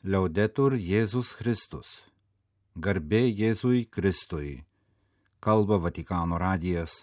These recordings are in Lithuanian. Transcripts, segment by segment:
Liaudetur Jėzus Kristus. Garbė Jėzui Kristui. Kalba Vatikano radijas.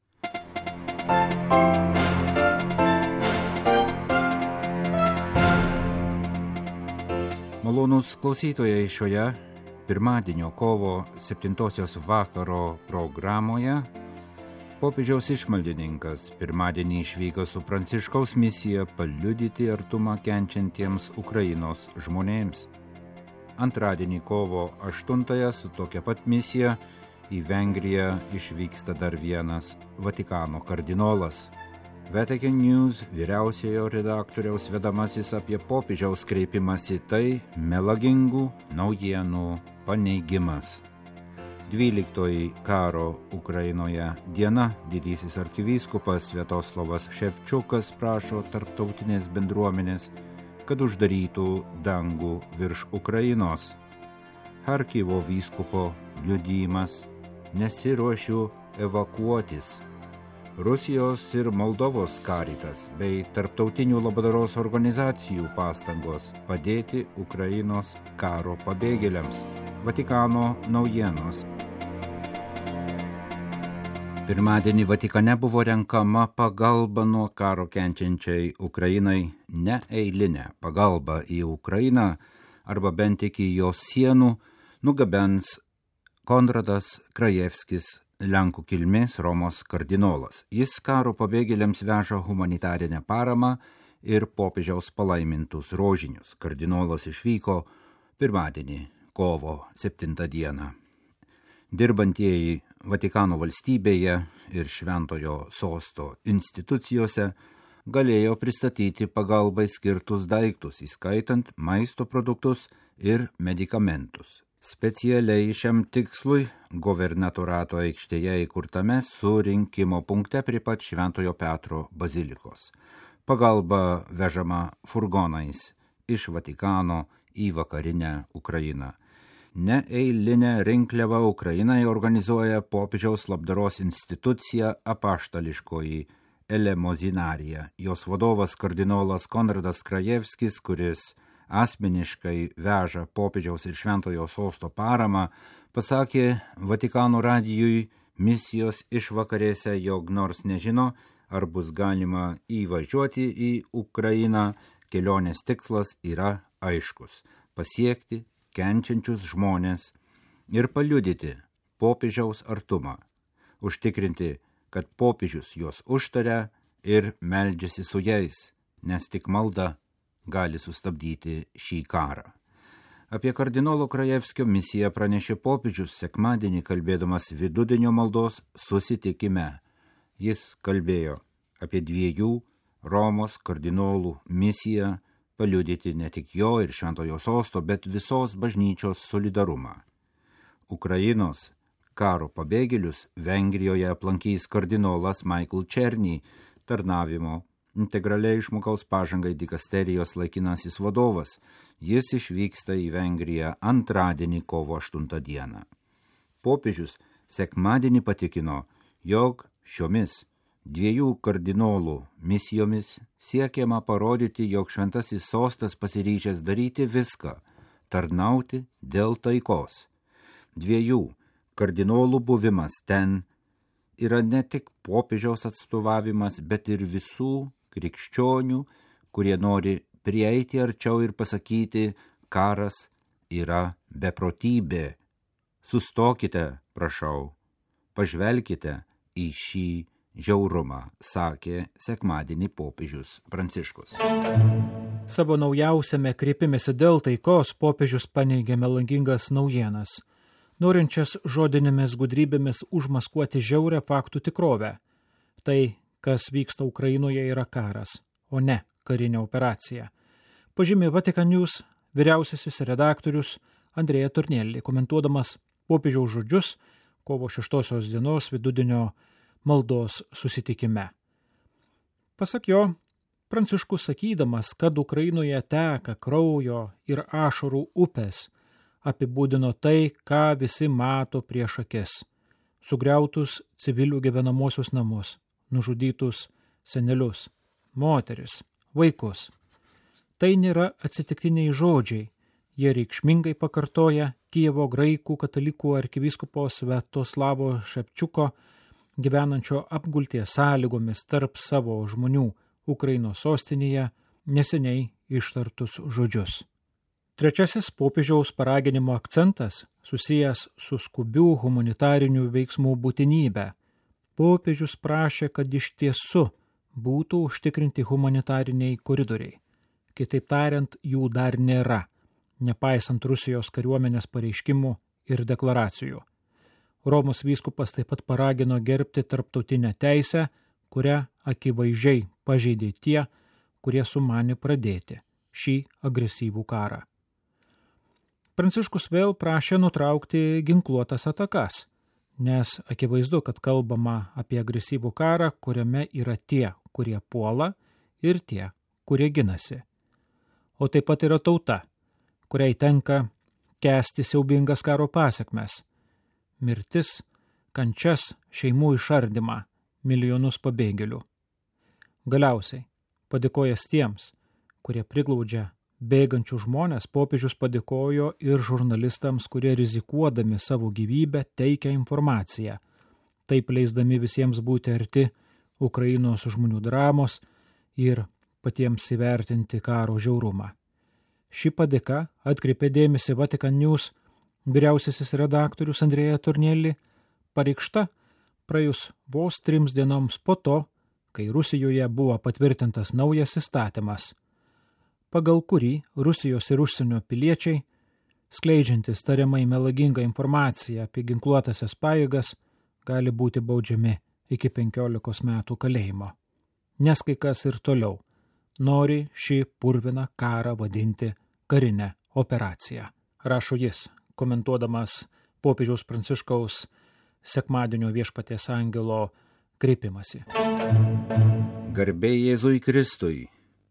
Malonūs klausytojai, šioje pirmadienio kovo 7 vakaro programoje popiežiaus išmaldininkas pirmadienį išvyko su Pranciškaus misija paliudyti artumą kenčiantiems Ukrainos žmonėms. Antradienį kovo 8 su tokia pat misija į Vengriją išvyksta dar vienas Vatikano kardinolas. Vatican News vyriausiojo redaktoriaus vedamasis apie popiežiaus kreipimąsi tai melagingų naujienų paneigimas. 12 karo Ukrainoje diena didysis arkivyskupas Sviatoslavas Ševčiukas prašo tarptautinės bendruomenės, kad uždarytų dangų virš Ukrainos. Charkivo vyskupo liudijimas: nesiruošiu evakuotis. Rusijos ir Moldovos Caritas bei tarptautinių labdaros organizacijų pastangos padėti Ukrainos karo pabėgėliams. Vatikano naujienos. Pirmadienį Vatikane buvo renkama pagalba nuo karo kenčiančiai Ukrainai, ne eilinė pagalba į Ukrainą arba bent iki jos sienų nugabens Konradas Krajevskis, Lenkų kilmės Romos kardinolas. Jis karo pabėgėliams veža humanitarinę paramą ir popiežiaus palaimintus rožinius. Kardinolas išvyko pirmadienį, kovo 7 dieną. Dirbantieji Vatikano valstybėje ir Šventojo sosto institucijose galėjo pristatyti pagalbai skirtus daiktus, įskaitant maisto produktus ir medikamentus. Specialiai šiam tikslui gubernatorato aikštėje įkurtame surinkimo punkte prie pat Šventojo Petro bazilikos. Pagalba vežama furgonais iš Vatikano į vakarinę Ukrainą. Neeilinę rinkliavą Ukrainai organizuoja popiežiaus labdaros institucija Apaštališkoji Elemozinarija. Jos vadovas kardinolas Konradas Krajevskis, kuris asmeniškai veža popiežiaus ir Šventojo sosto paramą, pasakė Vatikano radijui misijos išvakarėse, jog nors nežino, ar bus galima įvažiuoti į Ukrainą, kelionės tikslas yra aiškus – pasiekti kenčiančius žmonės ir paliudyti popiežiaus artumą, užtikrinti, kad popiežius juos užtaria ir meldžiasi su jais, nes tik malda gali sustabdyti šį karą. Apie kardinolo Krajevskio misiją pranešė popiežius sekmadienį kalbėdamas vidudienio maldos susitikime. Jis kalbėjo apie 2 Romos kardinolų misiją paliudyti ne tik jo ir Šventojo sosto, bet visos bažnyčios solidarumą. Ukrainos karo pabėgėlius Vengrijoje aplankys kardinolas Michael Černy, tarnavimo integraliai žmogaus pažangai dikasterijos laikinasis vadovas. Jis išvyksta į Vengriją antradienį, kovo 8 dieną. Popiežius sekmadienį patikino, jog šiomis 2 kardinolų misijomis siekiama parodyti, jog Šventasis sostas pasiryžęs daryti viską, tarnauti dėl taikos. 2 kardinolų buvimas ten yra ne tik popiežiaus atstovavimas, bet ir visų krikščionių, kurie nori prieiti arčiau ir pasakyti, karas yra beprotybė. Sustokite, prašau, pažvelkite į šį žiaurumą, sakė sekmadienį popiežius Pranciškus. Savo naujausiame kreipimėsi dėl taikos popiežius paneigė melagingas naujienas, norinčias žodinėmis gudrybėmis užmaskuoti žiaurę faktų tikrovę. Tai, kas vyksta Ukrainoje, yra karas, o ne karinė operacija. Pažymė Vatican News vyriausiasis redaktorius Andrea Tornelli, komentuodamas popiežiaus žodžius kovo 6 dienos vidudienio maldos susitikime. Pasak jo, Pranciškus sakydamas, kad Ukrainoje teka kraujo ir ašarų upės, apibūdino tai, ką visi mato prieš akis – sugriautus civilių gyvenamosius namus, nužudytus senelius, moteris, vaikus. Tai nėra atsitiktiniai žodžiai, Jie reikšmingai pakartoja Kijevo graikų katalikų arkivyskupo Sviatoslavo Ševčiuko gyvenančio apgulties sąlygomis tarp savo žmonių Ukrainos sostinėje neseniai ištartus žodžius. Trečiasis popiežiaus paraginimo akcentas susijęs su skubių humanitarinių veiksmų būtinybė. Popiežius prašė, kad iš tiesų būtų užtikrinti humanitariniai koridoriai. Kitaip tariant, jų dar nėra, nepaisant Rusijos kariuomenės pareiškimų ir deklaracijų. Romos vyskupas taip pat paragino gerbti tarptautinę teisę, kurią akivaizdžiai pažeidė tie, kurie sumanė pradėti šį agresyvų karą. Pranciškus vėl prašė nutraukti ginkluotas atakas, nes akivaizdu, kad kalbama apie agresyvų karą, kuriame yra tie, kurie puola ir tie, kurie ginasi. O taip pat yra tauta, kuriai tenka kęsti siaubingas karo pasekmes, mirtis, kančias, šeimų išardymą, milijonus pabėgėlių. Galiausiai, padėkojęs tiems, kurie priglaudžia bėgančių žmonės, popiežius padėkojo ir žurnalistams, kurie rizikuodami savo gyvybę teikia informaciją, taip leisdami visiems būti arti Ukrainos žmonių dramos ir patiems įvertinti karo žiaurumą. Ši padėka atkreipė dėmesį Vatican News vyriausiasis redaktorius Andrea Tornielli, pareikšta praėjus vos 3 dienoms po to, kai Rusijoje buvo patvirtintas naujas įstatymas, pagal kurį Rusijos ir užsienio piliečiai, skleidžiantis tariamai melagingą informaciją apie ginkluotasias pajėgas, gali būti baudžiami iki 15 metų kalėjimo. Nes kai kas ir toliau nori šį purviną karą vadinti karinę operaciją, rašo jis, komentuodamas popiežiaus Pranciškaus sekmadienio Viešpaties angelo kreipimąsi. Garbė Jėzui Kristui,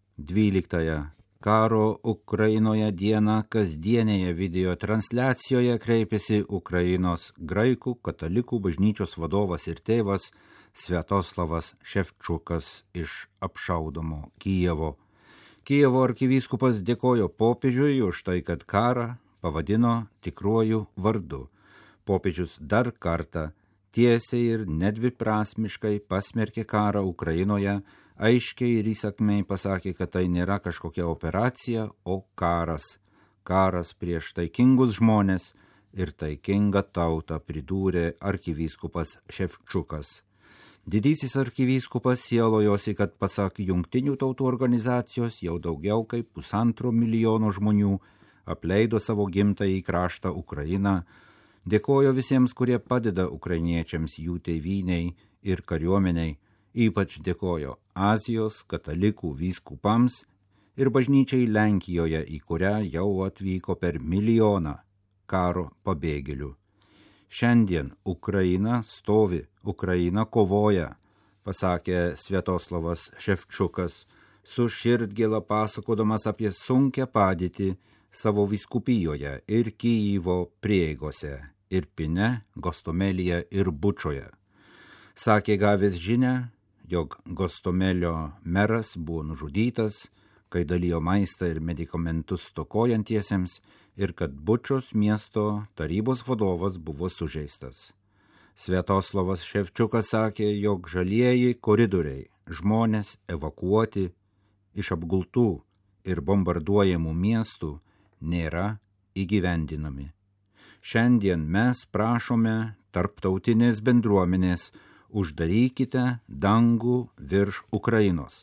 12 karo Ukrainoje dieną kasdienėje video transliacijoje kreipėsi Ukrainos graikų katalikų bažnyčios vadovas ir tėvas Sviatoslavas Ševčiukas iš apšaudomo Kijevo. Kijevo arkivyskupas dėkojo popiežiui už tai, kad karą pavadino tikruoju vardu. Popiežius dar kartą tiesiai ir nedviprasmiškai pasmerkė karą Ukrainoje, aiškiai ir įsakmiai pasakė, kad tai nėra kažkokia operacija, o karas. Karas prieš taikingus žmonės ir taikingą tautą, pridūrė arkivyskupas Ševčiukas. Didysis arkivyskupas sielojosi, kad pasak Jungtinių tautų organizacijos jau daugiau kaip 1,5 milijono žmonių apleido savo gimtąjį kraštą Ukrainą, dėkojo visiems, kurie padeda ukrainiečiams jų tėvynei ir kariuomeniai, ypač dėkojo Azijos katalikų vyskupams ir bažnyčiai Lenkijoje, į kurią jau atvyko per 1 milijoną karo pabėgėlių. Šiandien Ukraina stovi, Ukraina kovoja, pasakė Sviatoslavas Ševčiukas, su širdgėla pasakodamas apie sunkią padėtį savo vyskupijoje ir Kijevo prieigose, Irpine, Gostomelyje ir Bučoje. Sakė gavęs žinią, jog Gostomelio meras buvo nužudytas, kai dalijo maistą ir medikamentus stokojantiesiems, ir kad Bučos miesto tarybos vadovas buvo sužeistas. Sviatoslavas Ševčiukas sakė, jog žalieji koridoriai, žmonės evakuoti iš apgultų ir bombarduojamų miestų nėra įgyvendinami. Šiandien mes prašome tarptautinės bendruomenės, uždarykite dangų virš Ukrainos.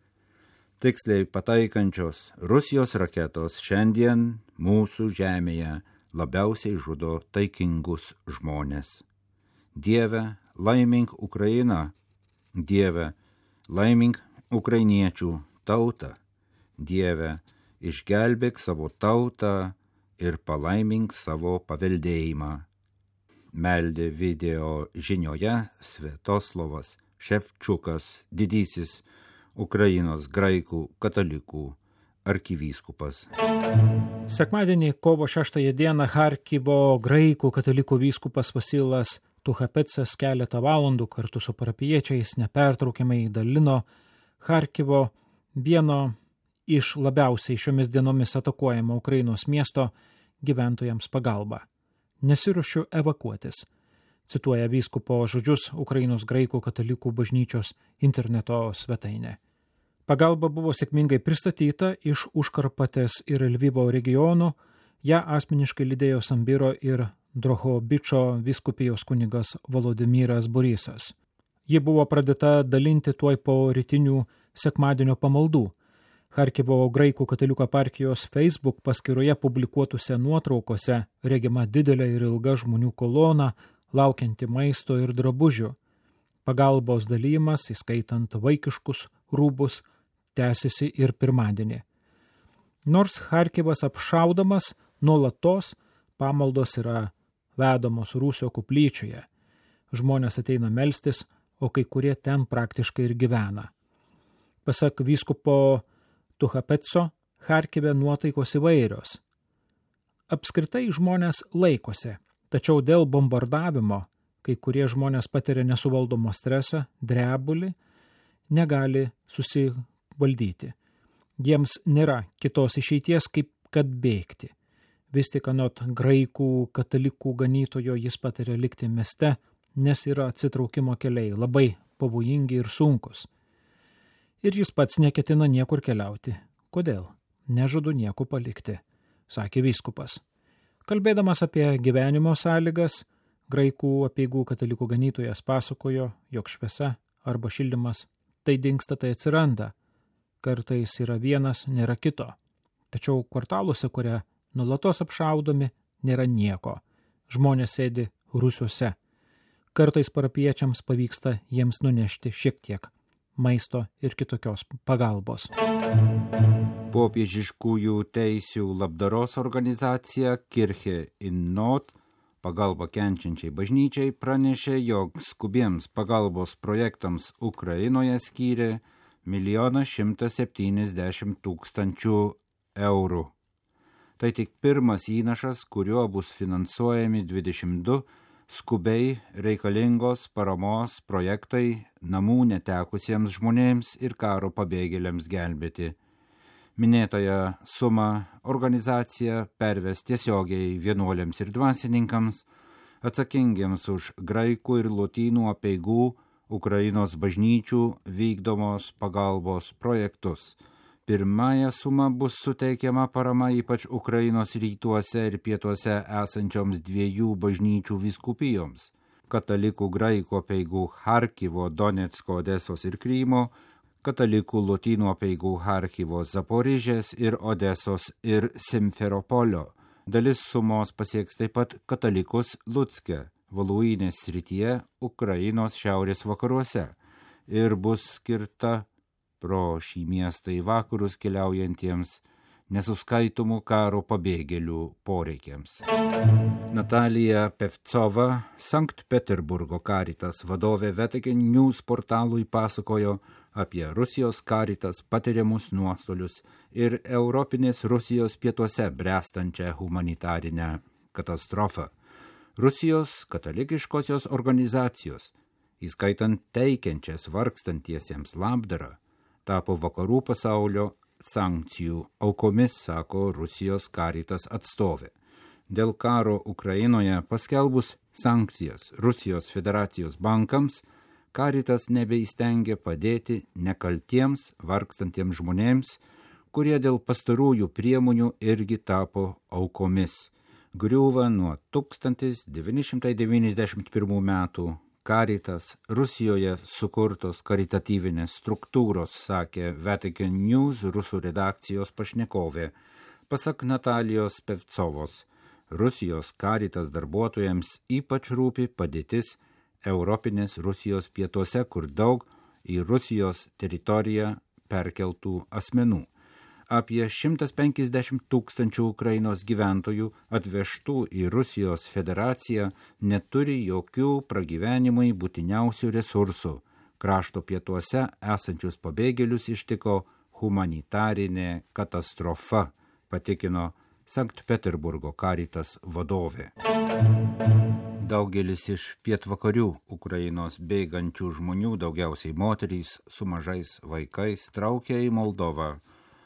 Tiksliai pataikančios Rusijos raketos šiandien mūsų žemėje labiausiai žudo taikingus žmonės. Dieve, laimink Ukrainą, Dieve, laimink ukrainiečių tautą, Dieve, išgelbėk savo tautą ir palaimink savo paveldėjimą. Meldė video žinioje Sviatoslavas Ševčiukas, didysis Ukrainos graikų katalikų arkivyskupas. Sekmadienį kovo 6 dieną Charkivo graikų katalikų vyskupas Vasilas Tuhapecas keletą valandų kartu su parapiečiais nepertraukiamai dalino Charkivo vieno iš labiausiai šiomis dienomis atakuojamo Ukrainos miesto gyventojams pagalbą. Nesiruošiu evakuotis, cituoja vyskupo žodžius Ukrainos graikų katalikų bažnyčios interneto svetainė. Pagalba buvo sėkmingai pristatyta iš Užkarpatės ir Lvivo regionų, ją asmeniškai lydėjo Sambiro ir Drohobičo vyskupijos kunigas Volodymyras Borisas. Ji buvo pradėta dalinti tuoj po rytinių sekmadienio pamaldų. Charkivo graikų katalikų eparchijos Facebook paskyroje publikuotose nuotraukose regima didelė ir ilga žmonių kolona, laukianti maisto ir drabužių. Pagalbos dalymas, įskaitant vaikiškus rūbus, tęsiasi ir pirmadienį. Nors Charkivas apšaudamas, nuolatos pamaldos yra vedamos Rūsio koplyčioje. Žmonės ateina melstis, o kai kurie ten praktiškai ir gyvena. Pasak vyskupo Tuchapetso, Charkive nuotaikos įvairios. Apskritai žmonės laikosi, tačiau dėl bombardavimo, kai kurie žmonės patiria nesuvaldomą stresą, drebulį, negali susivaldyti. Jiems nėra kitos išeities, kaip kad bėgti. Vis tik anot graikų katalikų ganytojo jis patiria likti mieste, nes yra atsitraukimo keliai labai pavojingi ir sunkus. Ir jis pats neketina niekur keliauti. Kodėl? Nežadu nieko palikti, sakė vyskupas. Kalbėdamas apie gyvenimo sąlygas, graikų apeigų katalikų ganytojas pasakojo, jog šviesa arba šildymas tai dingsta, tai atsiranda. Kartais yra vienas, nėra kito. Tačiau kvartaluose, kurie nuolatos apšaudomi, nėra nieko. Žmonės sėdi rūsiuose. Kartais parapiečiams pavyksta jiems nunešti šiek tiek maisto ir kitokios pagalbos. Popiežiškųjų teisių labdaros organizacija Kirche in Not pagalba kenčiančiai bažnyčiai pranešė, jog skubiems pagalbos projektams Ukrainoje skyrė 1 170 000 eurų. Tai tik pirmas įnašas, kuriuo bus finansuojami 22 skubiai reikalingos paramos projektai namų netekusiems žmonėms ir karo pabėgėliams gelbėti. Minėtąją sumą organizacija perves tiesiogiai vienuoliams ir dvasininkams, atsakingiems už graikų ir lotynų apeigų Ukrainos bažnyčių vykdomos pagalbos projektus. Pirmąją sumą bus suteikiama parama ypač Ukrainos rytuose ir pietuose esančioms 2 bažnyčių vyskupijoms – katalikų graikų apeigų Charkivo, Donecko, Odesos ir Krymo, katalikų lotynų apeigų Charkivo, Zaporižės ir Odesos ir Simferopolio. Dalis sumos pasieks taip pat katalikus Lucke, Voluinės srityje, Ukrainos šiaurės vakaruose ir bus skirta pro šį miestą į vakarus keliaujantiems nesuskaitomų karo pabėgėlių poreikiams. Natalija Pevcova, Sankt Peterburgo Caritas vadovė Vatican News portalui pasakojo apie Rusijos Caritas patiriamus nuostolius ir Europinės Rusijos pietuose brestančią humanitarinę katastrofą. Rusijos katalikiškosios organizacijos, įskaitant teikiančias vargstantiesiems labdarą, tapo vakarų pasaulio sankcijų aukomis, sako Rusijos Caritas atstovė. Dėl karo Ukrainoje paskelbus sankcijas Rusijos federacijos bankams, Caritas nebeįstengia padėti nekaltiems vargstantiems žmonėms, kurie dėl pastarųjų priemonių irgi tapo aukomis. Griūva nuo 1991 metų Caritas Rusijoje sukurtos karitatyvinės struktūros, sakė Vatican News rusų redakcijos pašnekovė. Pasak Natalijos Pevcovos, Rusijos Caritas darbuotojams ypač rūpi padėtis Europinės Rusijos pietuose, kur daug į Rusijos teritoriją perkeltų asmenų. Apie 150 000 Ukrainos gyventojų atvežtų į Rusijos federaciją neturi jokių pragyvenimui būtiniausių resursų. Krašto pietuose esančius pabėgėlius ištiko humanitarinė katastrofa, patikino Sankt Peterburgo Caritas vadovė. Daugelis iš pietvakarių Ukrainos bėgančių žmonių, daugiausiai moterys su mažais vaikais, traukia į Moldovą.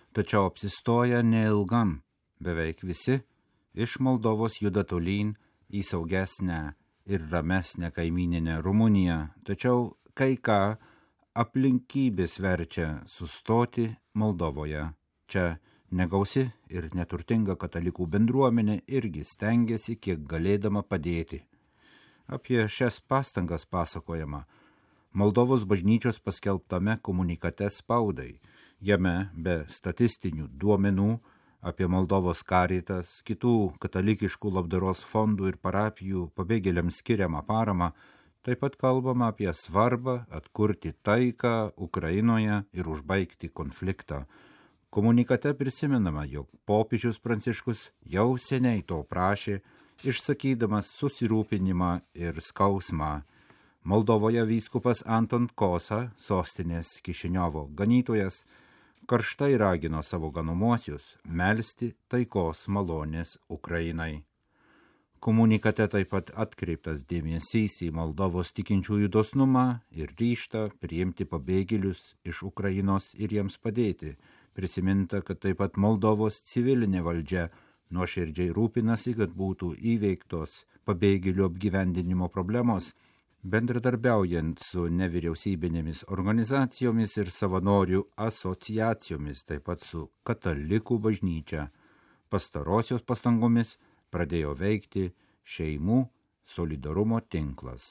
tačiau apsistoja neilgam. Beveik visi iš Moldovos juda tolyn į saugesnę ir ramesnę kaimininę Rumuniją, tačiau kai ką aplinkybės verčia sustoti Moldovoje. Čia negausi ir neturtinga katalikų bendruomenė irgi stengiasi kiek galėdama padėti. Apie šias pastangas pasakojama Moldovos bažnyčios paskelbtame komunikate spaudai. Jame be statistinių duomenų apie Moldovos Caritas, kitų katalikiškų labdaros fondų ir parapijų pabėgėliams skiriamą paramą, taip pat kalbama apie svarbą atkurti taiką Ukrainoje ir užbaigti konfliktą. Komunikate prisimenama, jog popiežius Pranciškus jau seniai to prašė, išsakydamas susirūpinimą ir skausmą. Moldovoje vyskupas Anton Kosa, sostinės Kišiniovo ganytojas, karštai ragino savo ganomuosius melsti taikos malonės Ukrainai. Komunikate taip pat atkreiptas dėmesys į Moldovos tikinčiųjų dosnumą ir ryžtą priimti pabėgėlius iš Ukrainos ir jiems padėti. Prisiminta, kad taip pat Moldovos civilinė valdžia nuoširdžiai rūpinasi, kad būtų įveiktos pabėgėlių apgyvendinimo problemos, bendradarbiaujant su nevyriausybinėmis organizacijomis ir savanorių asociacijomis, taip pat su katalikų bažnyčia. Pastarosios pastangomis pradėjo veikti šeimų solidarumo tinklas.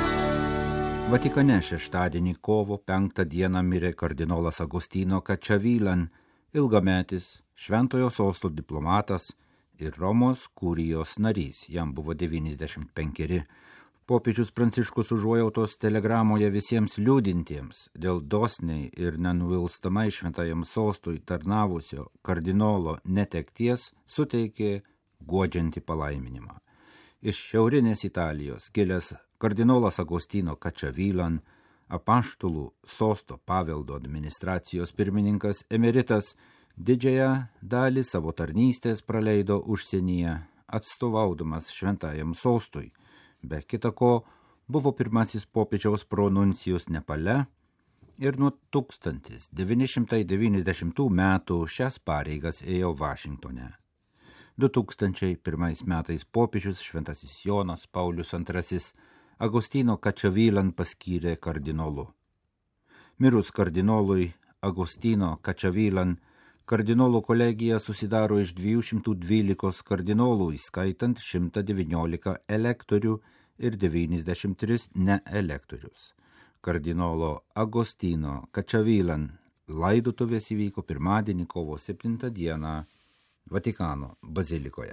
Vatikane šeštadienį kovo 5 dieną mirė kardinolas Agostino Cacciavillan, ilgametis Šventojo sosto diplomatas ir Romos kurijos narys, jam buvo 95. Popiežius Pranciškus užuojautos telegramoje visiems liūdintiems dėl dosniai ir nenuilstamai šventajam sostui tarnavusio kardinolo netekties suteikė guodžiantį palaiminimą. Iš šiaurinės Italijos kilęs kardinolas Agostino Cacciavillan, apaštalų sosto paveldo administracijos pirmininkas emeritas, didžiąją dalį savo tarnystės praleido užsienyje, atstovaudamas šventajam sostui. Be kita ko, buvo pirmasis popiežiaus pronuncijus Nepale ir nuo 1990 metų šias pareigas ėjo Vašingtone. 2001 metais popiežius šventasis Jonas Paulius II Agostino Cacciavillan paskyrė kardinolu. Mirus kardinolui Agostino Cacciavillan, kardinolų kolegija susidaro iš 212 kardinolų, įskaitant 119 elektorių ir 93 neelektorius. Kardinolo Agostino Cacciavillan laidotuvės įvyko pirmadienį kovo 7 dieną Vatikano bazilikoje.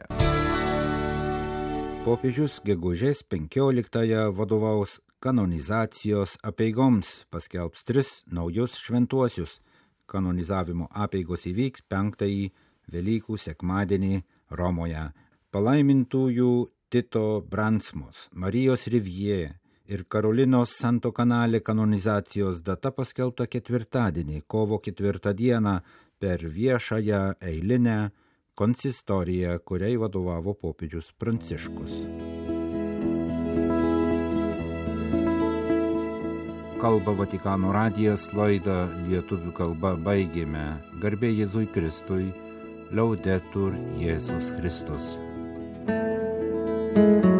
Popiežius gegužės 15 vadovaus kanonizacijos apeigoms, paskelbs 3 naujus šventuosius. Kanonizavimo apeigos įvyks 5 Velykų sekmadienį Romoje. Palaimintųjų Tito Bransmos, Marijos Rivjė ir Karolinos Santo Kanalė kanonizacijos data paskelbta ketvirtadienį, kovo 4 dieną per viešąją eilinę konsistoriją, kuriai vadovavo popiežius Pranciškus. Kalba Vatikano radijas, laidą lietuvių kalba baigėme. Garbė Jėzui Kristui, Laudetur Jėzus Kristus.